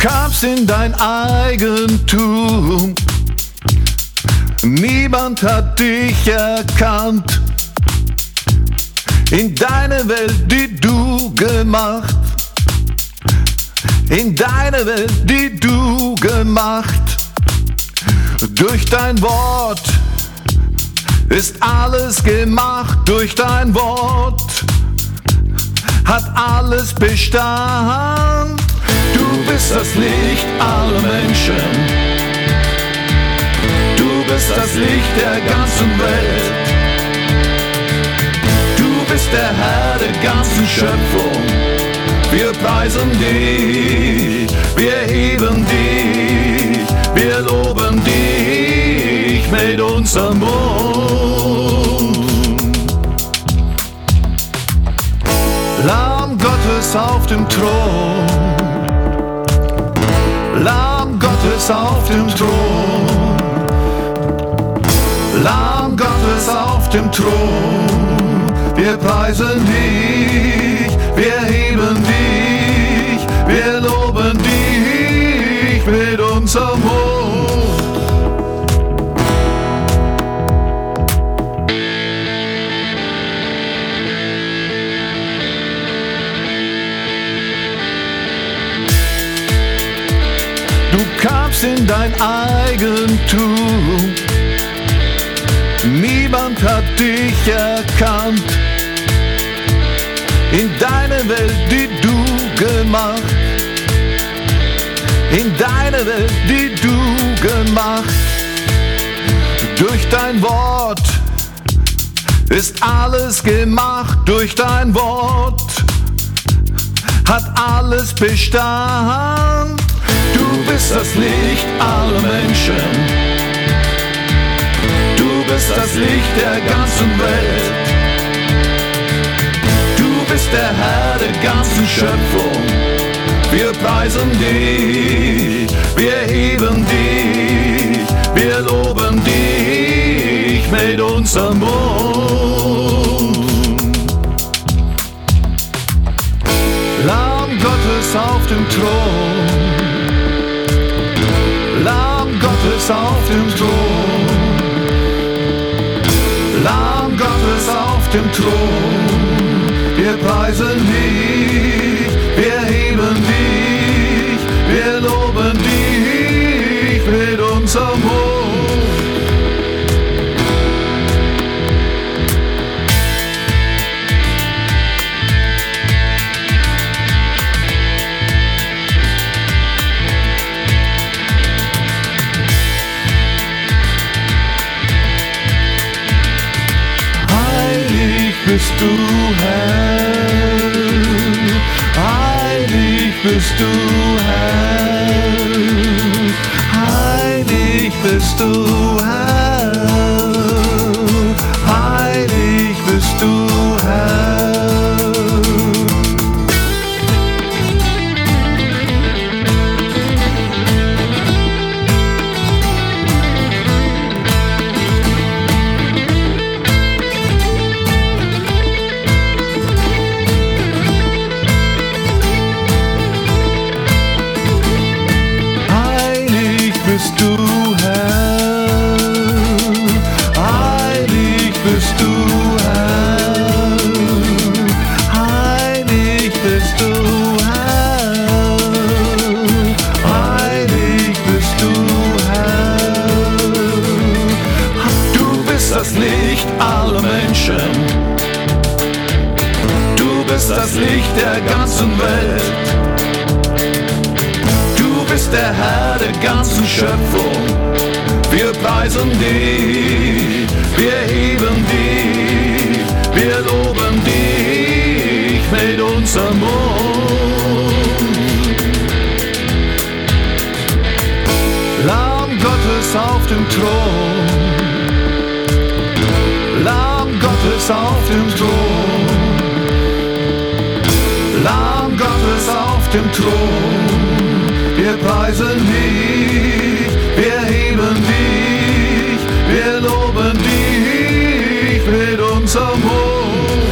kamst in dein Eigentum, niemand hat dich erkannt. In deine Welt, die du gemacht, in deine Welt, die du gemacht. Durch dein Wort ist alles gemacht, durch dein Wort hat alles Bestand. Du bist das Licht aller Menschen, du bist das Licht der ganzen Welt. Du bist der Herr der ganzen Schöpfung. Wir preisen dich, wir heben dich, wir loben dich mit unserem Mund. Lamm Gottes auf dem Thron, Lamm Gottes auf dem Thron, Lamm Gottes auf dem Thron. Wir preisen dich, wir heben dich, wir loben dich mit unserem Mund. Du kamst in dein Eigentum, niemand hat dich erkannt. In deine Welt, die du gemacht, in deine Welt, die du gemacht. Durch dein Wort ist alles gemacht, durch dein Wort hat alles Bestand. Du bist das Licht aller Menschen, du bist das Licht der ganzen Welt. Du bist der Herr der ganzen Schöpfung. Wir preisen dich, wir heben dich, wir loben dich mit unserem Mund. Lamm Gottes auf dem Thron, Lamm Gottes auf dem Thron, Lamm Gottes auf dem Thron. Wir preisen dich, wir heben dich, wir loben dich mit unserem Mund. Heilig bist du, Herr, heilig bist du, Herr, heilig bist du, Herr, heilig bist du, Herr. Bist du, Herr, heilig bist du, Herr, heilig bist du, Herr, heilig bist du, Herr. Du bist das Licht aller Menschen, du bist das Licht der ganzen Welt. Du bist der Herr der ganzen Schöpfung. Wir preisen dich, wir heben dich, wir loben dich mit unserem Mund. Lamm Gottes auf dem Thron, Lamm Gottes auf dem Thron, Lamm Gottes auf dem Thron. Wir preisen dich, wir heben dich, wir loben dich mit unserem Mund.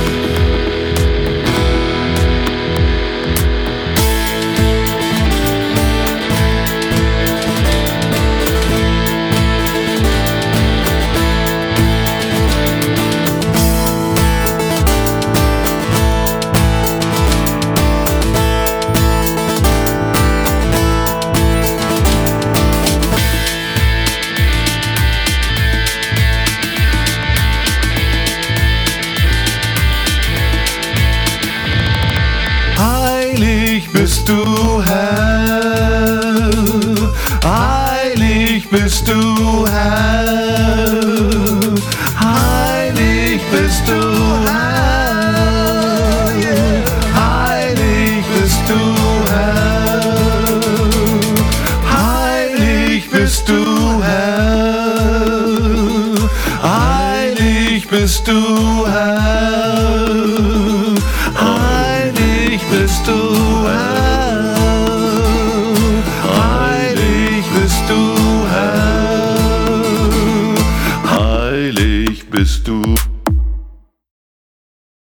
bist du Herr, heilig bist du Herr, heilig bist du